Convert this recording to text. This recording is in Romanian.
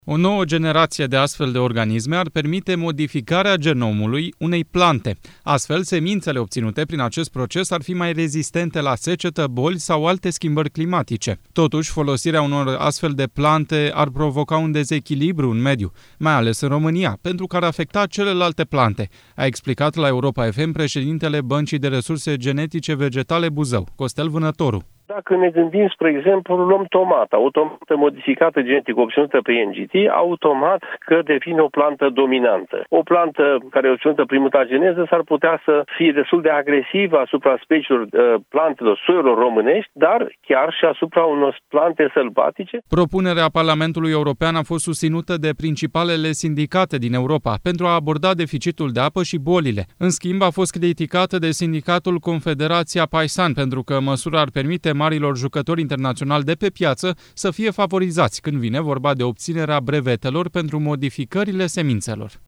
O nouă generație de astfel de organisme ar permite modificarea genomului unei plante. Astfel, semințele obținute prin acest proces ar fi mai rezistente la secetă, boli sau alte schimbări climatice. Totuși, folosirea unor astfel de plante ar provoca un dezechilibru în mediu, mai ales în România, pentru că ar afecta celelalte plante, a explicat la Europa FM președintele Băncii de Resurse Genetice Vegetale Buzău, Costel Vânătoru. Dacă ne gândim, spre exemplu, luăm tomata, o tomată modificată genetic obținută pe NGT, automat că devine o plantă dominantă. O plantă care e obținută prin mutageneză s-ar putea să fie destul de agresivă asupra speciilor plantelor, soiurilor românești, dar chiar și asupra unor plante sălbatice. Propunerea Parlamentului European a fost susținută de principalele sindicate din Europa pentru a aborda deficitul de apă și bolile. În schimb, a fost criticată de sindicatul Confederația Paysan pentru că măsura ar permite marilor jucători internaționali de pe piață să fie favorizați când vine vorba de obținerea brevetelor pentru modificările semințelor.